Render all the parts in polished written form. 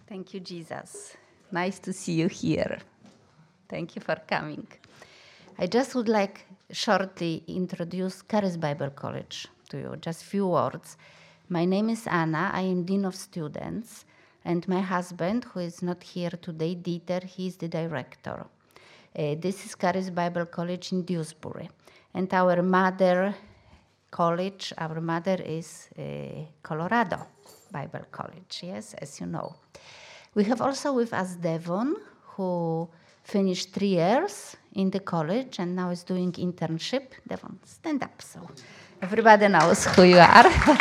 Thank you, Jesus. Nice to see you here. Thank you for coming. I just would like shortly introduce Charis Bible College to you, just few words. My name is Anna, I am Dean of Students, and my husband, who is not here today, Dieter, he is the director. This is Charis Bible College in Dewsbury, and our mother college, our mother is Colorado Bible College, yes, as you know. We have also with us Devon, who finished 3 years in the college and now is doing internship. Devon, stand up so everybody knows who you are.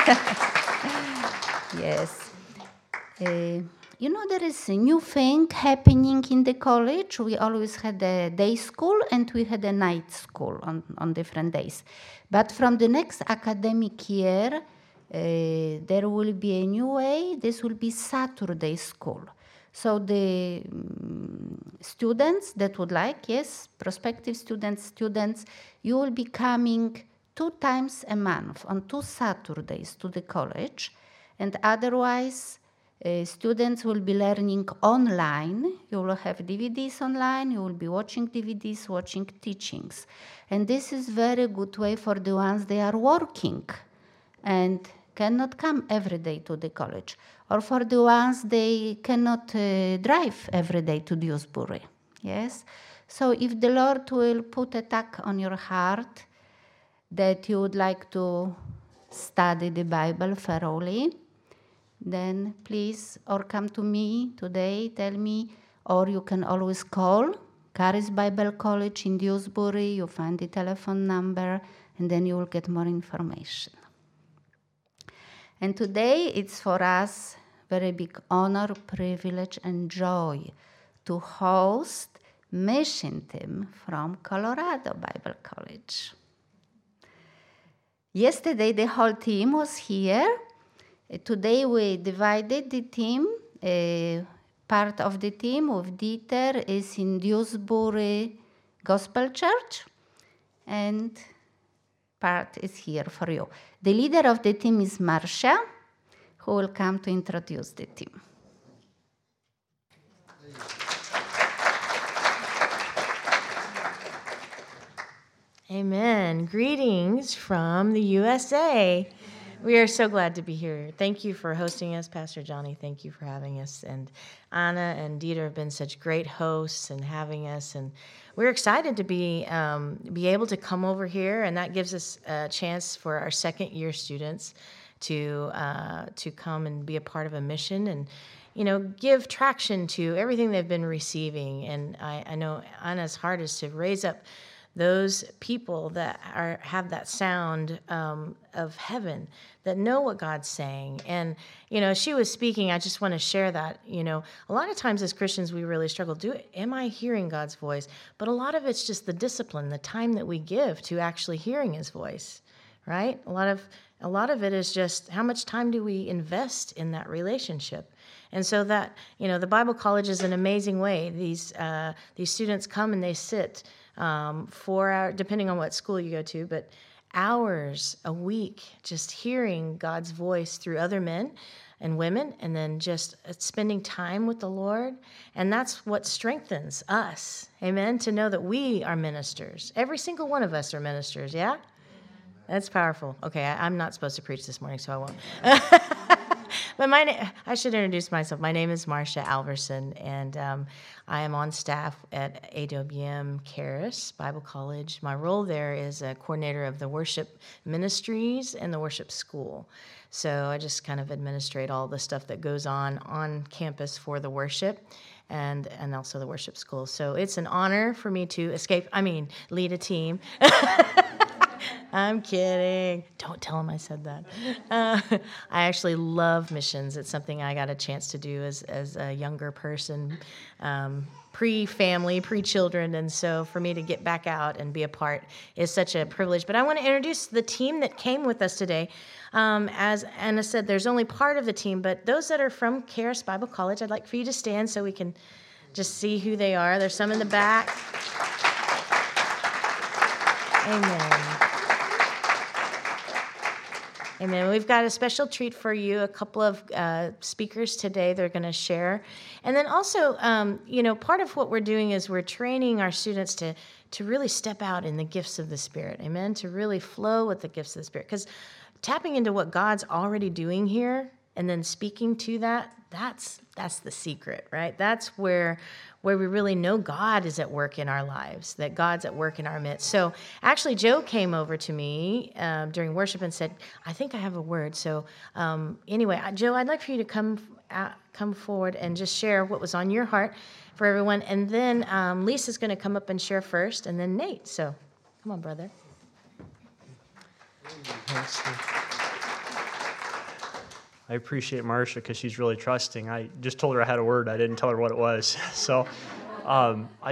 Yes. You know, there is a new thing happening in the college. We always had a day school and we had a night school on different days. But from the next academic year, there will be a new way. This will be Saturday school. So the students that would like, yes, prospective students, you will be coming 2 times a month on 2 Saturdays to the college. And otherwise, students will be learning online. You will have DVDs online. You will be watching DVDs, watching teachings. And this is very good way for the ones they are working and cannot come every day to the college. Or for the ones they cannot drive every day to Dewsbury. Yes? So if the Lord will put a tug on your heart that you would like to study the Bible thoroughly, then please, or come to me today, tell me, or you can always call Charis Bible College in Dewsbury. You find the telephone number, and then you will get more information. And today it's for us very big honor, privilege, and joy to host mission team from Colorado Bible College. Yesterday the whole team was here. Today we divided the team. Part of the team with Dieter is in Dewsbury Gospel Church, and part is here for you. The leader of the team is Marcia, who will come to introduce the team. Amen. Greetings from the USA. We are so glad to be here. Thank you for hosting us, Pastor Johnny. Thank you for having us. And Anna and Dieter have been such great hosts and having us. And we're excited to be able to come over here, and that gives us a chance for our second-year students to come and be a part of a mission and, you know, give traction to everything they've been receiving. And I know Anna's heart is to raise up those people that have that sound of heaven, that know what God's saying. And, you know, she was speaking, I just want to share that, you know, a lot of times as Christians, we really struggle. Am I hearing God's voice? But a lot of it's just the discipline, the time that we give to actually hearing his voice, right? A lot of it is just how much time do we invest in that relationship? And so that, you know, the Bible College is an amazing way. These students come and they sit 4 hours, depending on what school you go to, but hours a week just hearing God's voice through other men and women, and then just spending time with the Lord. And that's what strengthens us, amen, to know that we are ministers. Every single one of us are ministers, yeah? That's powerful. Okay, I'm not supposed to preach this morning, so I won't. But I should introduce myself. My name is Marcia Alverson, and I am on staff at AWM Charis Bible College. My role there is a coordinator of the worship ministries and the worship school. So I just kind of administrate all the stuff that goes on campus for the worship and also the worship school. So it's an honor for me to lead a team. I'm kidding. Don't tell him I said that. I actually love missions. It's something I got a chance to do as a younger person, pre-family, pre-children. And so for me to get back out and be a part is such a privilege. But I want to introduce the team that came with us today. As Anna said, there's only part of the team, but those that are from Charis Bible College, I'd like for you to stand so we can just see who they are. There's some in the back. Amen. Amen. We've got a special treat for you, a couple of speakers today they're going to share. And then also, part of what we're doing is we're training our students to really step out in the gifts of the Spirit. Amen. To really flow with the gifts of the Spirit. Because tapping into what God's already doing here and then speaking to that's the secret, right? That's where we really know God is at work in our lives, that God's at work in our midst. So actually, Joe came over to me during worship and said, I think I have a word. So anyway, Joe, I'd like for you to come forward and just share what was on your heart for everyone. And then Lisa's going to come up and share first, and then Nate. So come on, brother. Thanks. I appreciate Marcia because she's really trusting. I just told her I had a word. I didn't tell her what it was. So I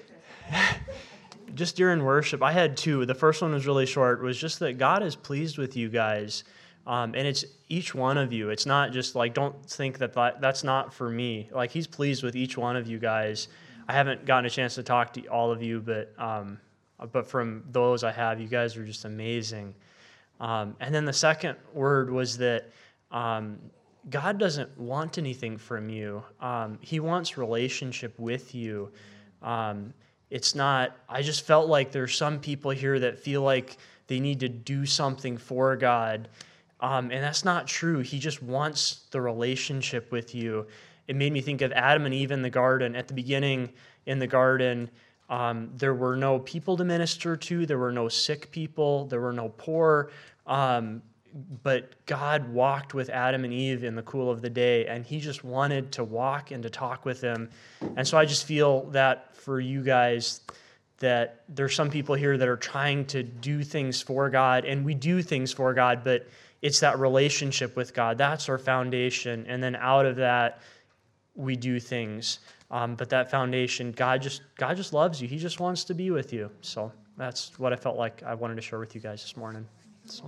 just during worship, I had two. The first one was really short. It was just that God is pleased with you guys. And it's each one of you. It's not just like, don't think that's not for me. Like, he's pleased with each one of you guys. I haven't gotten a chance to talk to all of you, but from those I have, you guys are just amazing. And then the second word was that God doesn't want anything from you. He wants relationship with you. It's not, I just felt like there's some people here that feel like they need to do something for God. And that's not true. He just wants the relationship with you. It made me think of Adam and Eve in the garden. At the beginning in the garden, there were no people to minister to. There were no sick people. There were no poor. But God walked with Adam and Eve in the cool of the day, and he just wanted to walk and to talk with them. And so I just feel that for you guys, that there's some people here that are trying to do things for God, and we do things for God, but it's that relationship with God. That's our foundation. And then out of that, we do things. But that foundation, God just loves you. He just wants to be with you. So that's what I felt like I wanted to share with you guys this morning. So.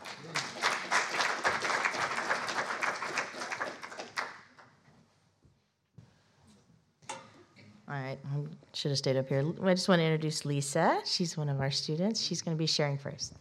All right, I should have stayed up here. I just want to introduce Lisa. She's one of our students. She's going to be sharing first.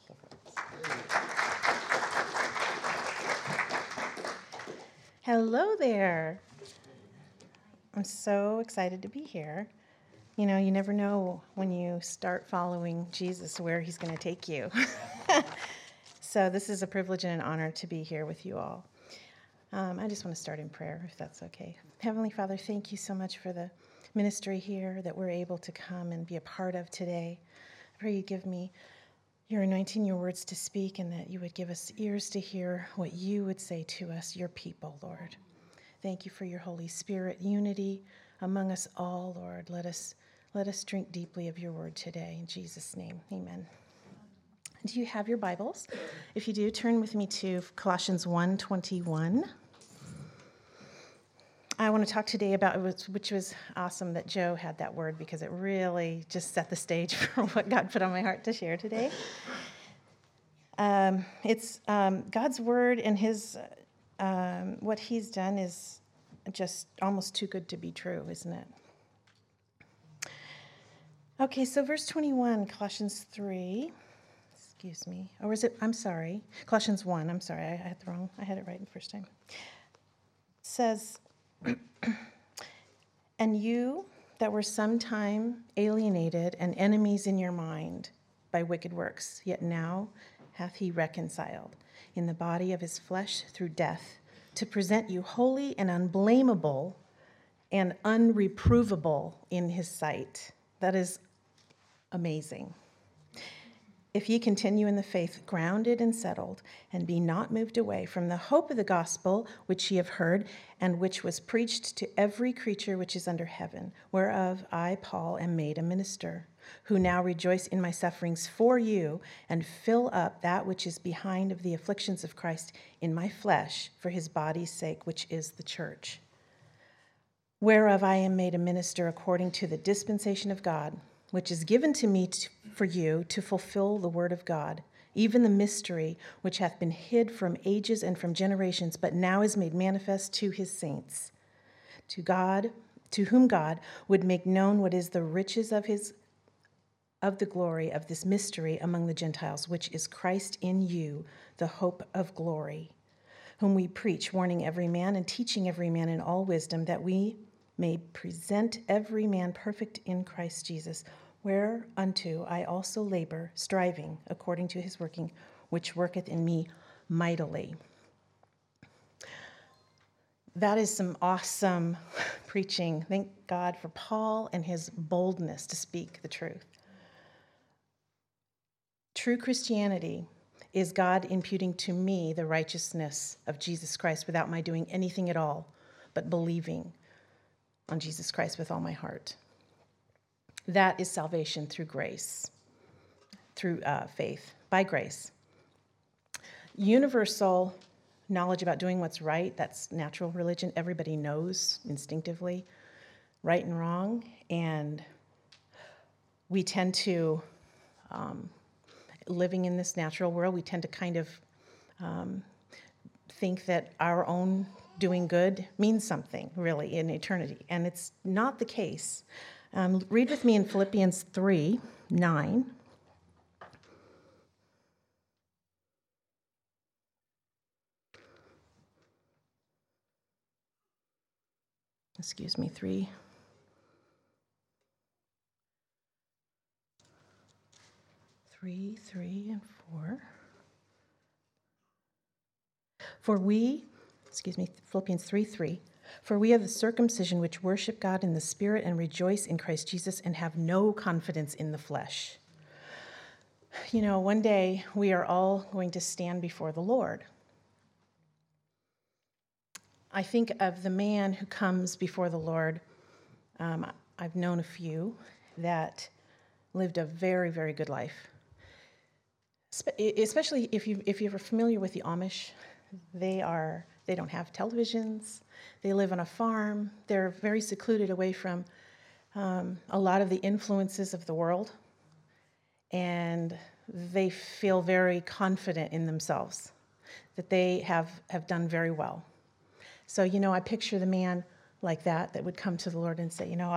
Hello there. I'm so excited to be here. You know, you never know when you start following Jesus where he's going to take you. So this is a privilege and an honor to be here with you all. I just want to start in prayer, if that's okay. Heavenly Father, thank you so much for the ministry here that we're able to come and be a part of today. I pray you give me your anointing, your words to speak, and that you would give us ears to hear what you would say to us, your people, Lord. Thank you for your Holy Spirit unity among us all, Lord. Let us drink deeply of your word today. In Jesus' name, amen. Do you have your Bibles? If you do, turn with me to Colossians 1:21. I want to talk today about, which was awesome that Joe had that word, because it really just set the stage for what God put on my heart to share today. It's God's word, and his what he's done is just almost too good to be true, isn't it? Okay, so verse 21, Colossians 3. Excuse me. Or is it, I'm sorry, Colossians 1. I'm sorry, I had it right the first time. It says, and you that were sometime alienated and enemies in your mind by wicked works, yet now hath he reconciled in the body of his flesh through death, to present you holy and unblameable and unreprovable in his sight. That is amazing. If ye continue in the faith, grounded and settled, and be not moved away from the hope of the gospel which ye have heard, and which was preached to every creature which is under heaven, whereof I, Paul, am made a minister, who now rejoice in my sufferings for you, and fill up that which is behind of the afflictions of Christ in my flesh, for his body's sake, which is the church, whereof I am made a minister according to the dispensation of God, which is given to me for you to fulfill the word of God, even the mystery which hath been hid from ages and from generations, but now is made manifest to his saints, to whom God would make known what is the riches of his of the glory of this mystery among the Gentiles, which is Christ in you, the hope of glory, whom we preach, warning every man and teaching every man in all wisdom, that we may present every man perfect in Christ Jesus, whereunto I also labor, striving according to his working, which worketh in me mightily. That is some awesome preaching. Thank God for Paul and his boldness to speak the truth. True Christianity is God imputing to me the righteousness of Jesus Christ without my doing anything at all, but believing on Jesus Christ with all my heart. That is salvation through grace, through faith, by grace. Universal knowledge about doing what's right, that's natural religion. Everybody knows instinctively right and wrong, and we tend to, living in this natural world, we tend to kind of think that our own doing good means something, really, in eternity, and it's not the case. Read with me in Philippians 3:9. Excuse me, 3. Three and 4. Philippians 3:3. For we are the circumcision which worship God in the Spirit and rejoice in Christ Jesus and have no confidence in the flesh. You know, one day we are all going to stand before the Lord. I think of the man who comes before the Lord. I've known a few that lived a very, very good life. Especially if you're familiar with the Amish, they don't have televisions. They live on a farm. They're very secluded away from a lot of the influences of the world, and they feel very confident in themselves that they have done very well. So, you know, I picture the man like that would come to the Lord and say, you know,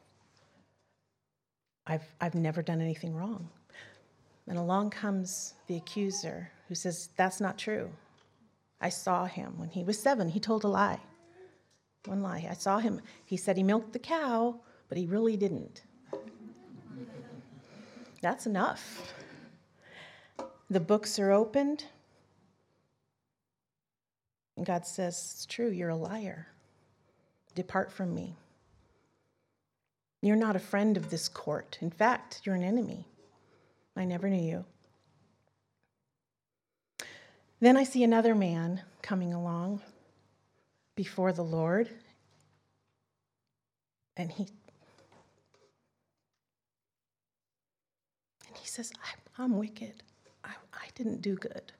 I've never done anything wrong. And along comes the accuser who says, that's not true. I saw him when he was 7. He told a lie. One lie. I saw him. He said he milked the cow, but he really didn't. That's enough. The books are opened. And God says, it's true, you're a liar. Depart from me. You're not a friend of this court. In fact, you're an enemy. I never knew you. Then I see another man coming along before the Lord, and he says, I'm wicked. I didn't do good.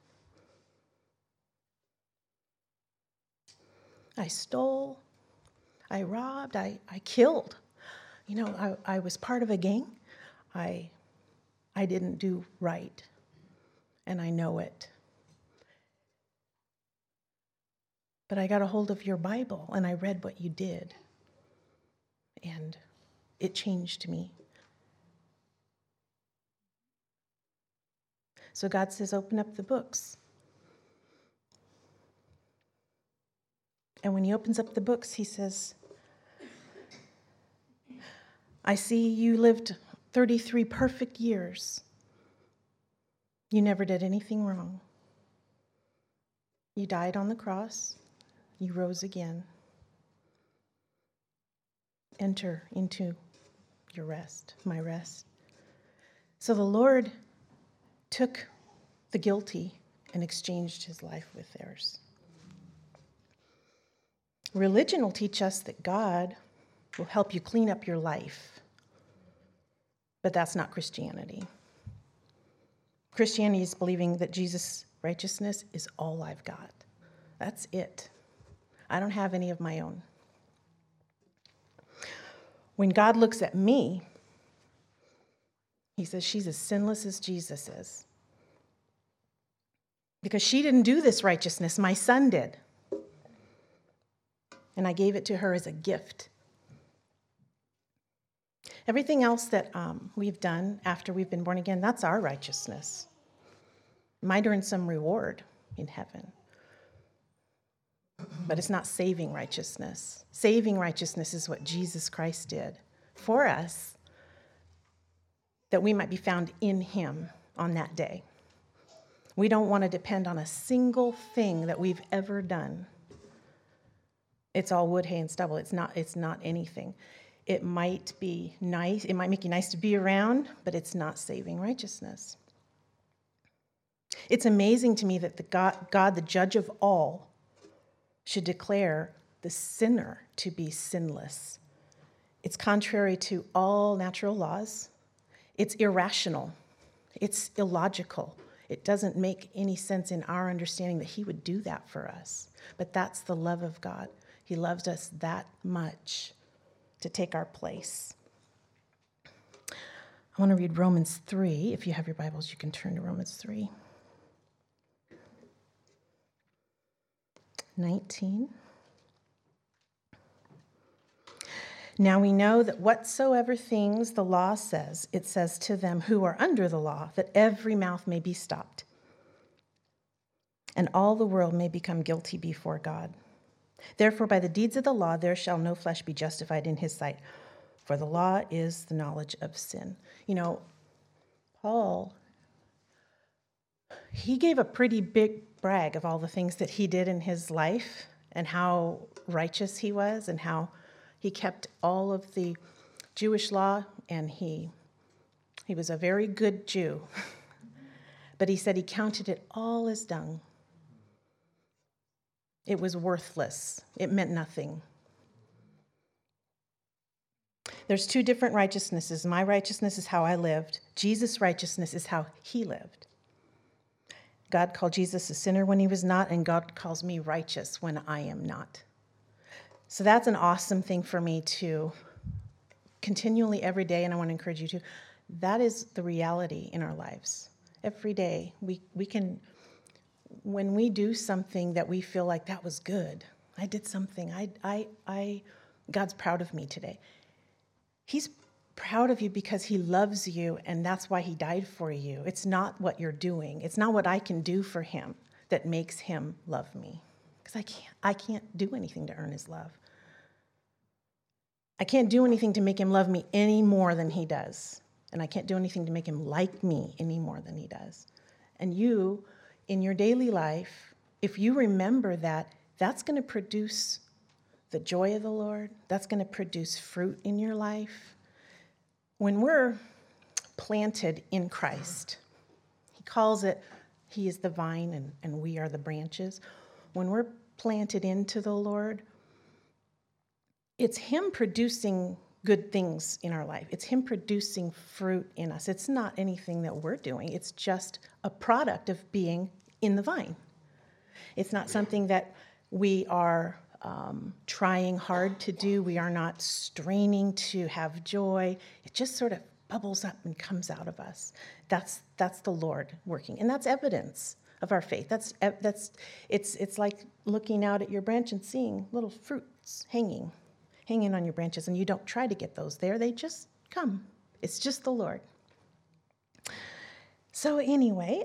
I stole, I robbed, I killed. You know, I was part of a gang. I didn't do right, and I know it. But I got a hold of your Bible, and I read what you did, and it changed me. So God says, open up the books. And when he opens up the books, he says, I see you lived 33 perfect years. You never did anything wrong. You died on the cross. You rose again. Enter into your rest, my rest. So the Lord took the guilty and exchanged his life with theirs. Religion will teach us that God will help you clean up your life, but that's not Christianity. Christianity is believing that Jesus' righteousness is all I've got. That's it. I don't have any of my own. When God looks at me, he says she's as sinless as Jesus is. Because she didn't do this righteousness, my son did. And I gave it to her as a gift. Everything else that we've done after we've been born again, that's our righteousness. Might earn some reward in heaven. But it's not saving righteousness. Saving righteousness is what Jesus Christ did for us, that we might be found in him on that day. We don't want to depend on a single thing that we've ever done. It's all wood, hay, and stubble. It's not anything. It might be nice. It might make you nice to be around, but it's not saving righteousness. It's amazing to me that God, the judge of all, should declare the sinner to be sinless. It's contrary to all natural laws. It's irrational. It's illogical. It doesn't make any sense in our understanding that he would do that for us. But that's the love of God. He loves us that much to take our place. I want to read Romans 3. If you have your Bibles, you can turn to Romans 3. 19. Now we know that whatsoever things the law says, it says to them who are under the law, that every mouth may be stopped, and all the world may become guilty before God. Therefore, by the deeds of the law, there shall no flesh be justified in his sight, for the law is the knowledge of sin. You know, Paul, he gave a pretty big brag of all the things that he did in his life and how righteous he was and how he kept all of the Jewish law, and he was a very good Jew. But he said he counted it all as dung. It was worthless. It meant nothing. There's two different righteousnesses. My righteousness is how I lived. Jesus' righteousness is how he lived. God called Jesus a sinner when he was not, and God calls me righteous when I am not. So that's an awesome thing for me to continually every day, and I want to encourage you to. That is the reality in our lives. Every day we can, when we do something that we feel like that was good, I did something, God's proud of me today. He's proud of you because he loves you, and that's why he died for you. It's not what you're doing. It's not what I can do for him that makes him love me. Because I can't do anything to earn his love. I can't do anything to make him love me any more than he does. And I can't do anything to make him like me any more than he does. And you, in your daily life, if you remember that, that's going to produce the joy of the Lord. That's going to produce fruit in your life. When we're planted in Christ, he calls it, he is the vine and we are the branches. When we're planted into the Lord, it's him producing good things in our life. It's him producing fruit in us. It's not anything that we're doing. It's just a product of being in the vine. It's not something that we are trying hard to do. We are not straining to have joy. It just sort of bubbles up and comes out of us. That's the Lord working, and that's evidence of our faith. It's like looking out at your branch and seeing little fruits hanging on your branches, and you don't try to get those there. They just come. It's just the Lord. So anyway,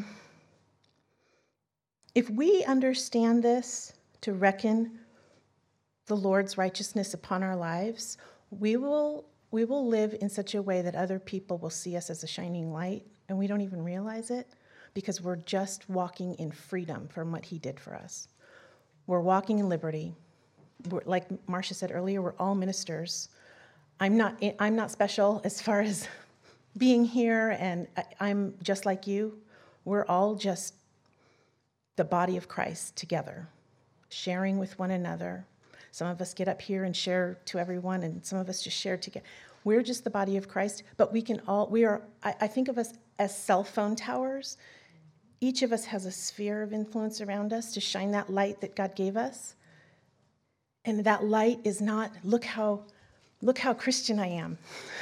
if we understand this, to reckon the Lord's righteousness upon our lives, we will live in such a way that other people will see us as a shining light, and we don't even realize it, because we're just walking in freedom from what he did for us. We're walking in liberty. Like Marcia said earlier, we're all ministers. I'm not special as far as being here, and I'm just like you. We're all just the body of Christ together, sharing with one another. Some of us get up here and share to everyone, and some of us just share together. We're just the body of Christ, but I think of us as cell phone towers. Each of us has a sphere of influence around us to shine that light that God gave us. And that light is not, look how Christian I am.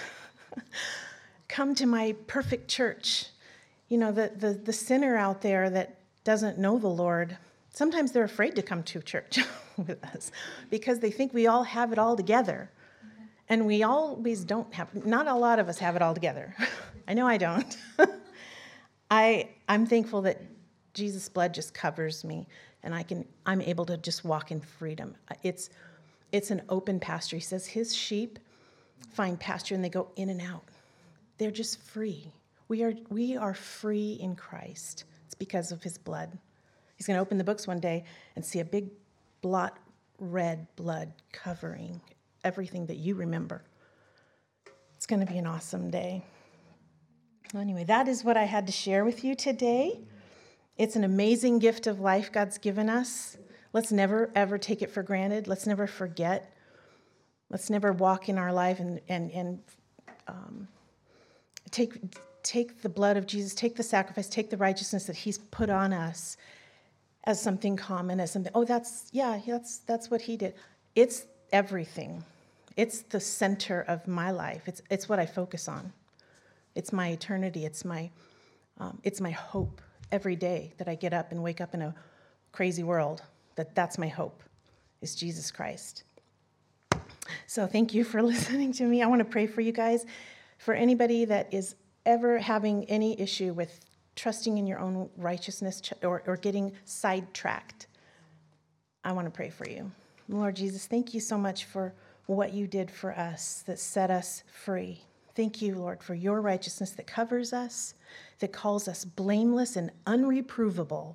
Come to my perfect church. You know, the sinner out there that doesn't know the Lord, sometimes they're afraid to come to church with us because they think we all have it all together. And we always don't have, not a lot of us have it all together. I know I don't. I'm thankful that Jesus' blood just covers me, and I'm able to just walk in freedom. It's an open pasture. He says his sheep find pasture and they go in and out. They're just free. We are free in Christ. It's because of his blood. He's going to open the books one day and see a big blot red blood covering everything that you remember. It's going to be an awesome day. Anyway, that is what I had to share with you today. It's an amazing gift of life God's given us. Let's never, ever take it for granted. Let's never forget. Let's never walk in our life and take the blood of Jesus, take the sacrifice, take the righteousness that he's put on us as something common, as something, that's what he did. It's everything. It's the center of my life. It's what I focus on. It's my eternity. It's my hope every day that I get up and wake up in a crazy world. That's my hope, is Jesus Christ. So thank you for listening to me. I want to pray for you guys. For anybody that is ever having any issue with trusting in your own righteousness or getting sidetracked, I want to pray for you. Lord Jesus, thank you so much for what you did for us that set us free. Thank you, Lord, for your righteousness that covers us, that calls us blameless and unreprovable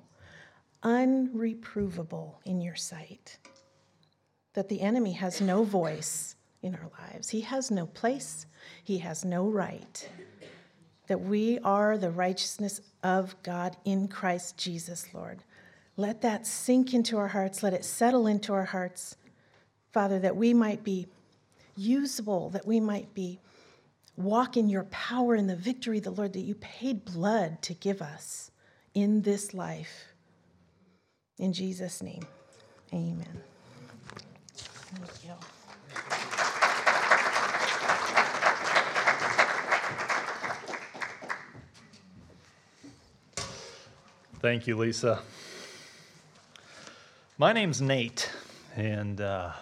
in your sight. That the enemy has no voice in our lives. He has no place. He has no right. That we are the righteousness of God in Christ Jesus, Lord. Let that sink into our hearts. Let it settle into our hearts, Father, that we might be usable, that we might walk in your power and the victory, the Lord, that you paid blood to give us in this life. In Jesus' name, amen. Thank you. Thank you, Lisa. My name's Nate, and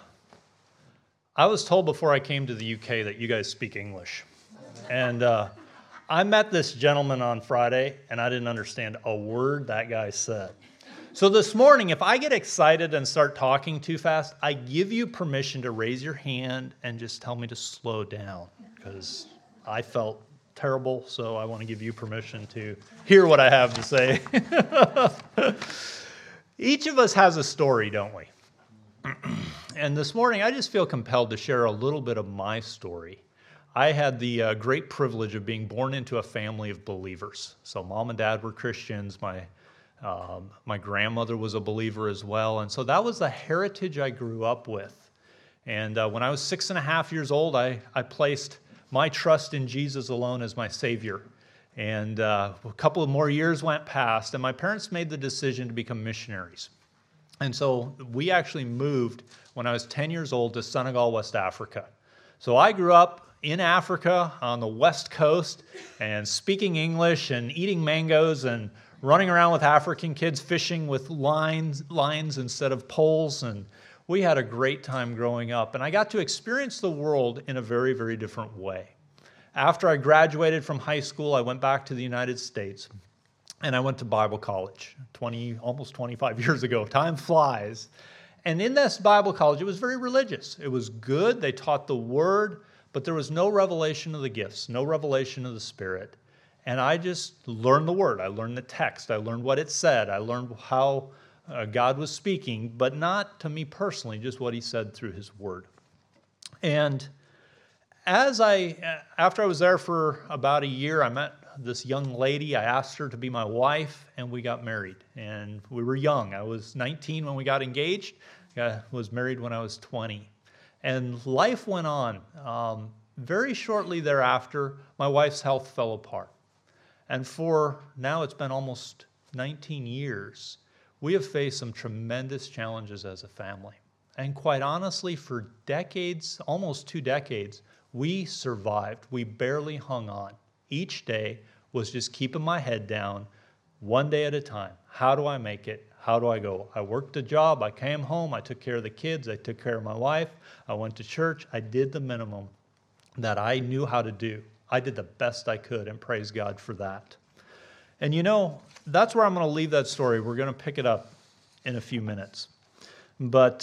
I was told before I came to the UK that you guys speak English. And I met this gentleman on Friday, and I didn't understand a word that guy said. So this morning, if I get excited and start talking too fast, I give you permission to raise your hand and just tell me to slow down, because I felt terrible, so I want to give you permission to hear what I have to say. Each of us has a story, don't we? And this morning, I just feel compelled to share a little bit of my story. I had the great privilege of being born into a family of believers. So mom and dad were Christians. My grandmother was a believer as well. And so that was the heritage I grew up with. And when I was 6.5 years old, I placed my trust in Jesus alone as my Savior. And a couple of more years went past, and my parents made the decision to become missionaries. And so we actually moved when I was 10 years old to Senegal, West Africa. So I grew up in Africa on the West Coast and speaking English and eating mangoes and running around with African kids fishing with lines instead of poles. And we had a great time growing up. And I got to experience the world in a very, very different way. After I graduated from high school, I went back to the United States. And I went to Bible college almost 25 years ago. Time flies. And in this Bible college, it was very religious. It was good. They taught the Word, but there was no revelation of the gifts, no revelation of the Spirit. And I just learned the Word. I learned the text. I learned what it said. I learned how God was speaking, but not to me personally, just what He said through His Word. And after I was there for about a year, I met this young lady. I asked her to be my wife, and we got married. And we were young. I was 19 when we got engaged. I was married when I was 20. And life went on. Very shortly thereafter, my wife's health fell apart. And for now, it's been almost 19 years, we have faced some tremendous challenges as a family. And quite honestly, for decades, almost 2 decades, we survived. We barely hung on. Each day was just keeping my head down, one day at a time. How do I make it? How do I go? I worked a job. I came home. I took care of the kids. I took care of my wife. I went to church. I did the minimum that I knew how to do. I did the best I could, and praise God for that. And you know, that's where I'm going to leave that story. We're going to pick it up in a few minutes. But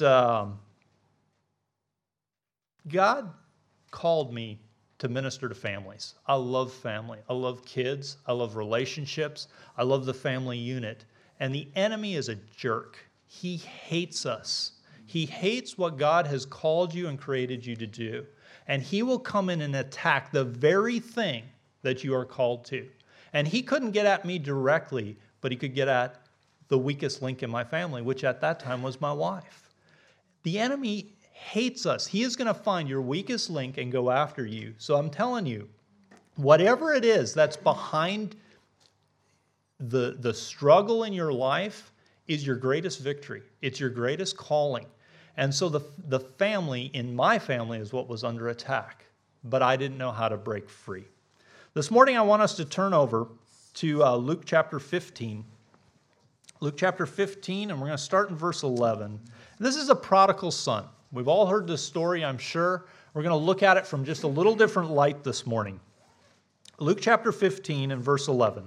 God called me to minister to families. I love family. I love kids. I love relationships. I love the family unit. And the enemy is a jerk. He hates us. He hates what God has called you and created you to do. And he will come in and attack the very thing that you are called to. And he couldn't get at me directly, but he could get at the weakest link in my family, which at that time was my wife. The enemy hates us. He is going to find your weakest link and go after you. So I'm telling you, whatever it is that's behind the struggle in your life is your greatest victory. It's your greatest calling. And so the family, in my family, is what was under attack. But I didn't know how to break free. This morning I want us to turn over to Luke chapter 15. Luke chapter 15, and we're going to start in verse 11. This is a prodigal son. We've all heard this story, I'm sure. We're going to look at it from just a little different light this morning. Luke chapter 15 and verse 11.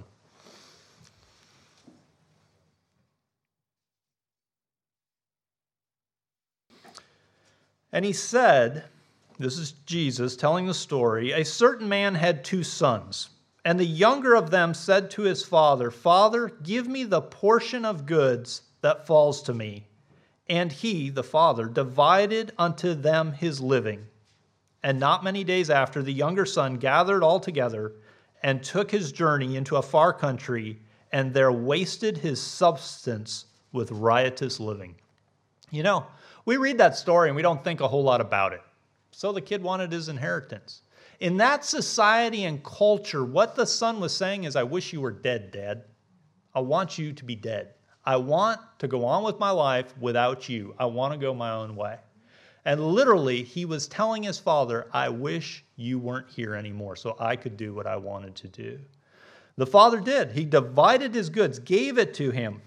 And he said, this is Jesus telling the story, a certain man had 2 sons. And the younger of them said to his father, Father, give me the portion of goods that falls to me. And he, the father, divided unto them his living. And not many days after, the younger son gathered all together and took his journey into a far country, and there wasted his substance with riotous living. You know, we read that story and we don't think a whole lot about it. So the kid wanted his inheritance. In that society and culture, what the son was saying is, I wish you were dead, Dad. I want you to be dead. I want to go on with my life without you. I want to go my own way. And literally, he was telling his father, I wish you weren't here anymore so I could do what I wanted to do. The father did. He divided his goods, gave it to him,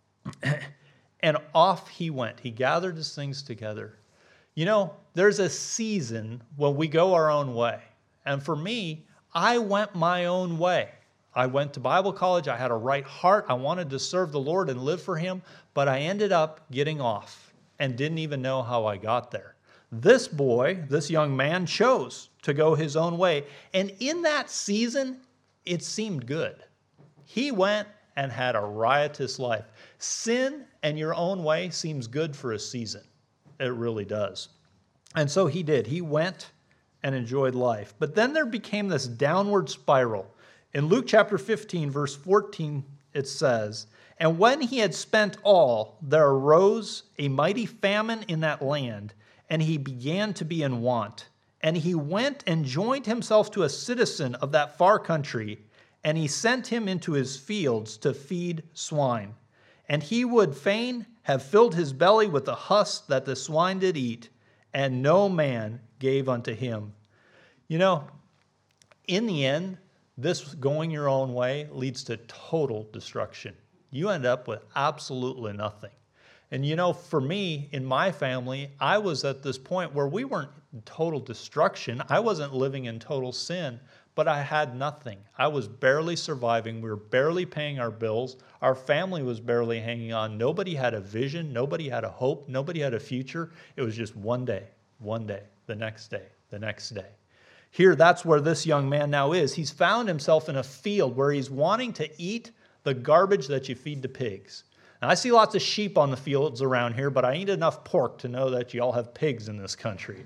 and off he went. He gathered his things together. You know, there's a season when we go our own way. And for me, I went my own way. I went to Bible college. I had a right heart. I wanted to serve the Lord and live for him, but I ended up getting off and didn't even know how I got there. This boy, this young man, chose to go his own way. And in that season, it seemed good. He went and had a riotous life. Sin and your own way seems good for a season. It really does. And so he did. He went and enjoyed life. But then there became this downward spiral. In Luke chapter 15, verse 14, it says, And when he had spent all, there arose a mighty famine in that land, and he began to be in want. And he went and joined himself to a citizen of that far country, and he sent him into his fields to feed swine. And he would fain have filled his belly with the husk that the swine did eat, and no man gave unto him. You know, in the end, this going your own way leads to total destruction. You end up with absolutely nothing. And you know, for me, in my family, I was at this point where we weren't in total destruction. I wasn't living in total sin, but I had nothing. I was barely surviving. We were barely paying our bills. Our family was barely hanging on. Nobody had a vision. Nobody had a hope. Nobody had a future. It was just one day, the next day, the next day. Here, that's where this young man now is. He's found himself in a field where he's wanting to eat the garbage that you feed to pigs. Now, I see lots of sheep on the fields around here, but I eat enough pork to know that you all have pigs in this country.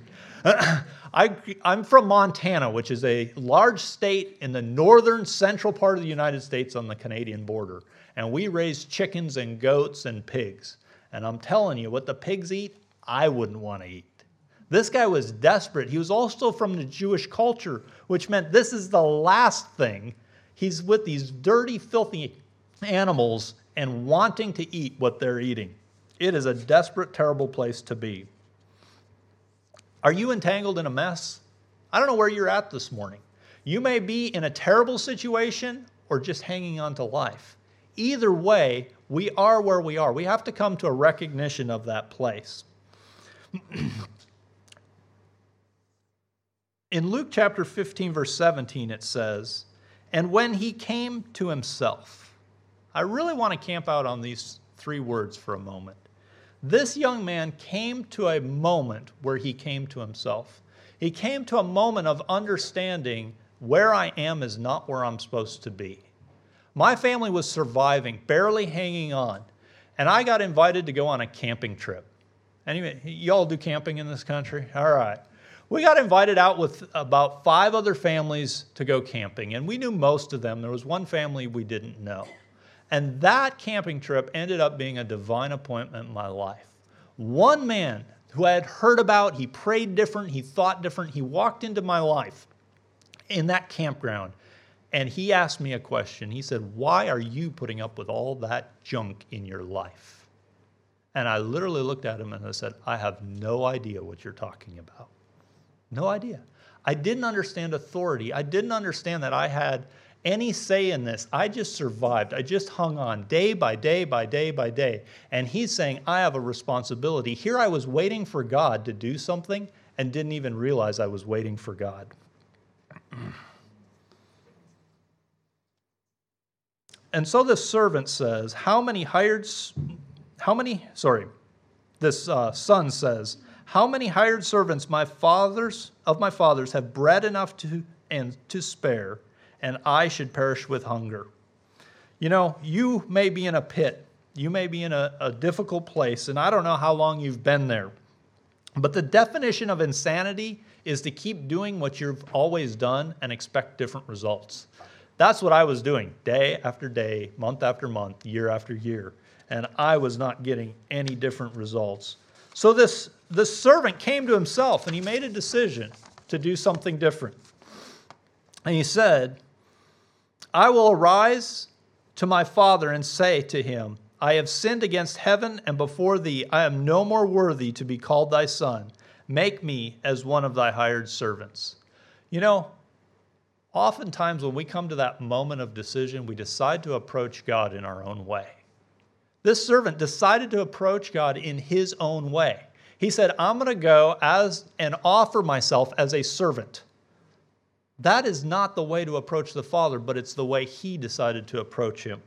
I'm from Montana, which is a large state in the northern central part of the United States on the Canadian border. And we raise chickens and goats and pigs. And I'm telling you, what the pigs eat, I wouldn't want to eat. This guy was desperate. He was also from the Jewish culture, which meant this is the last thing. He's with these dirty, filthy animals and wanting to eat what they're eating. It is a desperate, terrible place to be. Are you entangled in a mess? I don't know where you're at this morning. You may be in a terrible situation or just hanging on to life. either way, we are where we are. We have to come to a recognition of that place. In Luke chapter 15, verse 17, it says, "And when he came to himself." I really want to camp out on these 3 words for a moment. This young man came to a moment where he came to himself. He came to a moment of understanding where I am is not where I'm supposed to be. My family was surviving, barely hanging on, and I got invited to go on a camping trip. Anyway, y'all do camping in this country? All right. We got invited out with about 5 other families to go camping, and we knew most of them. There was one family we didn't know. And that camping trip ended up being a divine appointment in my life. One man who I had heard about, he prayed different, he thought different, he walked into my life in that campground, and he asked me a question. He said, "Why are you putting up with all that junk in your life?" And I literally looked at him and I said, "I have no idea what you're talking about." No idea. I didn't understand authority. I didn't understand that I had any say in this. I just survived. I just hung on day by day by day by day. And he's saying, I have a responsibility. Here I was waiting for God to do something and didn't even realize I was waiting for God. And so this servant says, this son says, "How many hired servants of my fathers have bread enough to spare, and I should perish with hunger?" You know, you may be in a pit. You may be in a difficult place, and I don't know how long you've been there. But the definition of insanity is to keep doing what you've always done and expect different results. That's what I was doing day after day, month after month, year after year, and I was not getting any different results. So this servant came to himself, and he made a decision to do something different. And he said, "I will arise to my father and say to him, I have sinned against heaven and before thee. I am no more worthy to be called thy son. Make me as one of thy hired servants." You know, oftentimes when we come to that moment of decision, we decide to approach God in our own way. This servant decided to approach God in his own way. He said, "I'm going to go and offer myself as a servant." That is not the way to approach the Father, but it's the way he decided to approach him.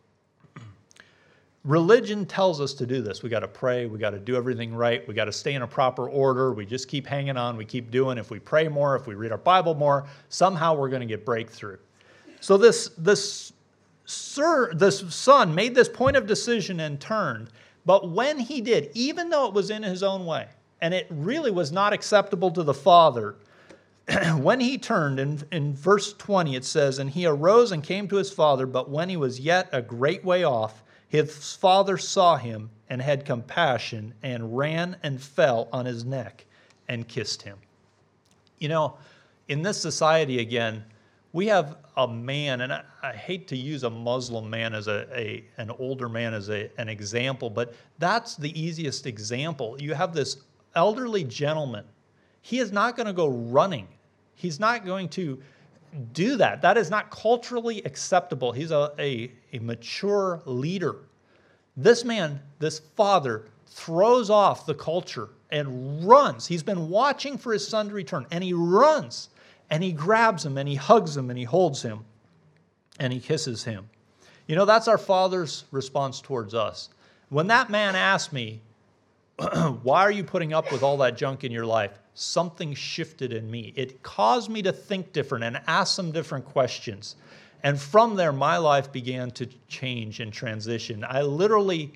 Religion tells us to do this. We got to pray. We got to do everything right. We got to stay in a proper order. We just keep hanging on. We keep doing. If we pray more, if we read our Bible more, somehow we're going to get breakthrough. So this son made this point of decision and turned. But when he did, even though it was in his own way, and it really was not acceptable to the Father, when he turned, in verse 20 it says, "And he arose and came to his father, but when he was yet a great way off, his father saw him and had compassion and ran and fell on his neck and kissed him." You know, in this society again, we have a man, and I hate to use a Muslim man as an older man as an example, but that's the easiest example. You have this elderly gentleman. He is not going to go running. He's not going to do that. That is not culturally acceptable. He's a mature leader. This man, this father, throws off the culture and runs. He's been watching for his son to return, and he runs, and he grabs him, and he hugs him, and he holds him, and he kisses him. You know, that's our Father's response towards us. When that man asked me, "Why are you putting up with all that junk in your life?" something shifted in me. It caused me to think different and ask some different questions. And from there, my life began to change and transition. I literally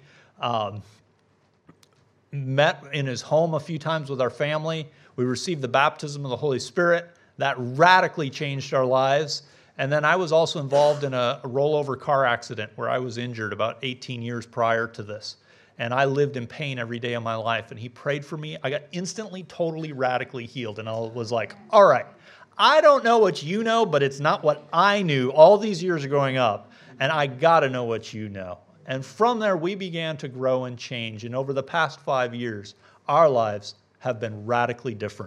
met in his home a few times with our family. We received the baptism of the Holy Spirit. That radically changed our lives. And then I was also involved in a rollover car accident where I was injured about 18 years prior to this. And I lived in pain every day of my life. And he prayed for me. I got instantly, totally, radically healed. And I was like, all right, I don't know what you know, but it's not what I knew all these years growing up. And I got to know what you know. And from there, we began to grow and change. And over the past 5 years, our lives have been radically different.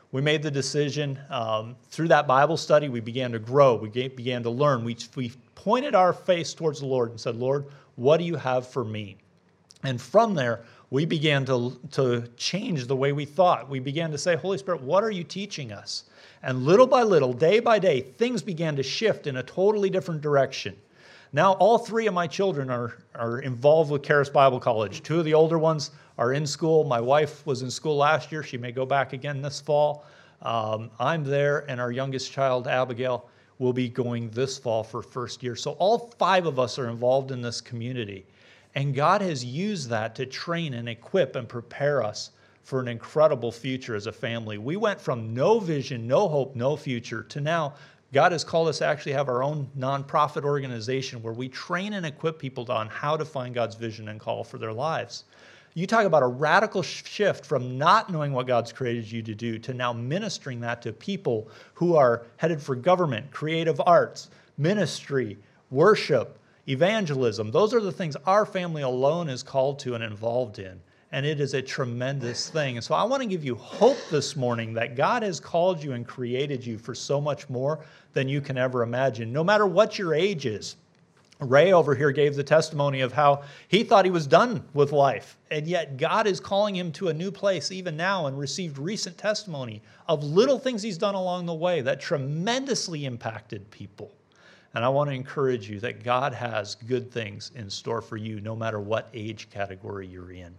we made the decision. Through that Bible study, we began to grow. We began to learn. We pointed our face towards the Lord and said, Lord, what do you have for me? And from there, we began to change the way we thought. We began to say, Holy Spirit, what are you teaching us? And little by little, day by day, things began to shift in a totally different direction. Now, all three of my children are involved with Charis Bible College. Two of the older ones are in school. My wife was in school last year. She may go back again this fall. I'm there, and our youngest child, Abigail, will be going this fall for first year. So all five of us are involved in this community. And God has used that to train and equip and prepare us for an incredible future as a family. We went from no vision, no hope, no future to now God has called us to actually have our own nonprofit organization where we train and equip people on how to find God's vision and call for their lives. You talk about a radical shift from not knowing what God's created you to do to now ministering that to people who are headed for government, creative arts, ministry, worship, evangelism. Those are the things our family alone is called to and involved in. And it is a tremendous thing. And so I want to give you hope this morning that God has called you and created you for so much more than you can ever imagine, no matter what your age is. Ray over here gave the testimony of how he thought he was done with life, and yet God is calling him to a new place even now, and received recent testimony of little things he's done along the way that tremendously impacted people. And I want to encourage you that God has good things in store for you, no matter what age category you're in.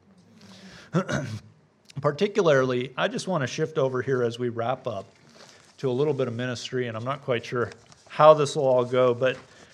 Particularly, I just want to shift over here as we wrap up to a little bit of ministry, and I'm not quite sure how this will all go, but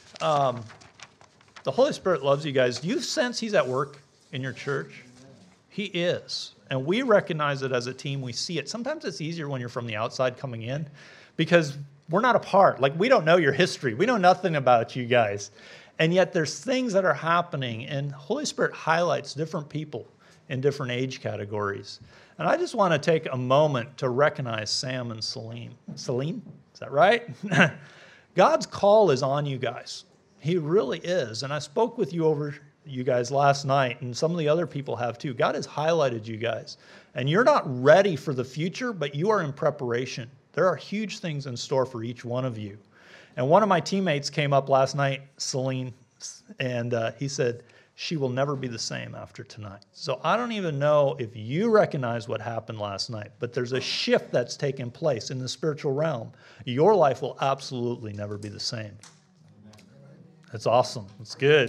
the Holy Spirit loves you guys. Do you sense He's at work in your church? He is. And we recognize it as a team. We see it. Sometimes it's easier when you're from the outside coming in because we're not a part. Like, we don't know your history. We know nothing about you guys. And yet there's things that are happening, and Holy Spirit highlights different people in different age categories. And I just want to take a moment to recognize Sam and Celine. Celine? Is that right? God's call is on you guys. He really is. And I spoke with you guys last night, and some of the other people have too. God has highlighted you guys. And you're not ready for the future, but you are in preparation. There are huge things in store for each one of you. And one of my teammates came up last night, Celine, and he said, she will never be the same after tonight. So I don't even know if you recognize what happened last night, but there's a shift that's taken place in the spiritual realm. Your life will absolutely never be the same. That's awesome. That's good.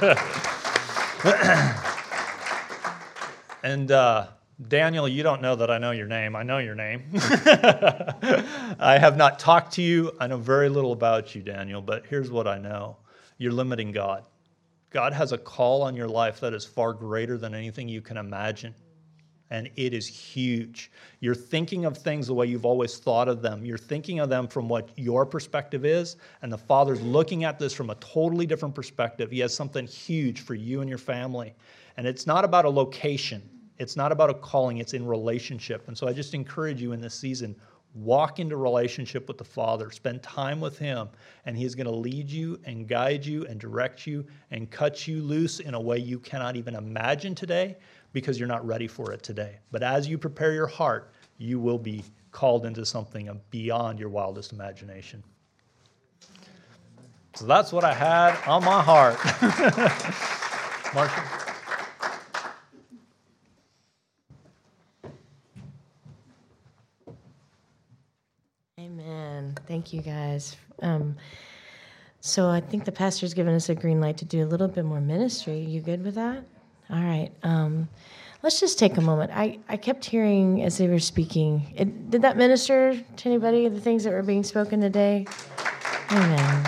And Daniel, you don't know that I know your name. I know your name. I have not talked to you. I know very little about you, Daniel, but here's what I know. You're limiting God. God has a call on your life that is far greater than anything you can imagine. And it is huge. You're thinking of things the way you've always thought of them. You're thinking of them from what your perspective is, and the Father's looking at this from a totally different perspective. He has something huge for you and your family. And it's not about a location. It's not about a calling. It's in relationship. And so I just encourage you in this season, walk into relationship with the Father. Spend time with Him, and He's going to lead you and guide you and direct you and cut you loose in a way you cannot even imagine today because you're not ready for it today. But as you prepare your heart, you will be called into something beyond your wildest imagination. So that's what I had on my heart. Marshall? Amen. Thank you, guys. So I think the pastor's given us a green light to do a little bit more ministry. You good with that? All right. Let's just take a moment. I kept hearing as they were speaking. Did that minister to anybody, the things that were being spoken today? Amen.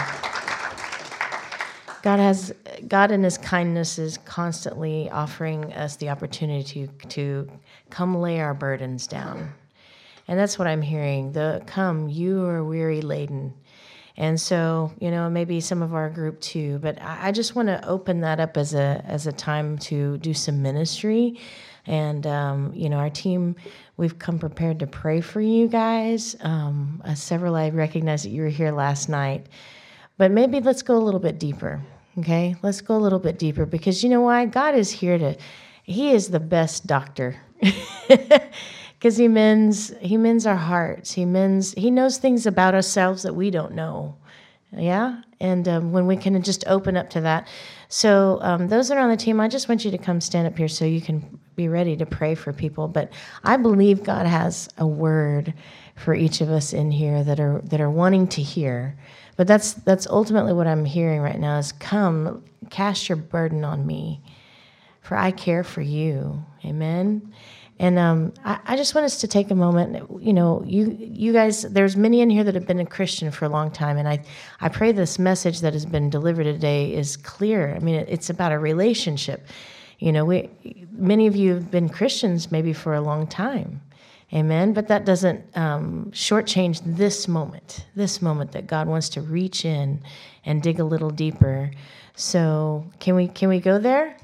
God in His kindness is constantly offering us the opportunity to come lay our burdens down. And that's what I'm hearing. Come, you are weary laden. And so, maybe some of our group too, but I just want to open that up as a time to do some ministry. And, our team, we've come prepared to pray for you guys. Several, I recognize that you were here last night, but maybe let's go a little bit deeper. Okay. Let's go a little bit deeper because you know why? God is here He is the best doctor. because he mends our hearts. He knows things about ourselves that we don't know. Yeah, and when we can just open up to that. So those that are on the team, I just want you to come stand up here so you can be ready to pray for people. But I believe God has a word for each of us in here that are wanting to hear. But that's ultimately what I'm hearing right now is, come, cast your burden on me, for I care for you. Amen. And I just want us to take a moment. You guys, there's many in here that have been a Christian for a long time, and I pray this message that has been delivered today is clear. I mean, it's about a relationship. Many of you have been Christians maybe for a long time. Amen. But that doesn't shortchange this moment that God wants to reach in and dig a little deeper. So can we go there?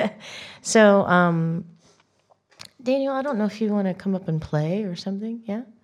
So, Daniel, I don't know if you want to come up and play or something. Yeah.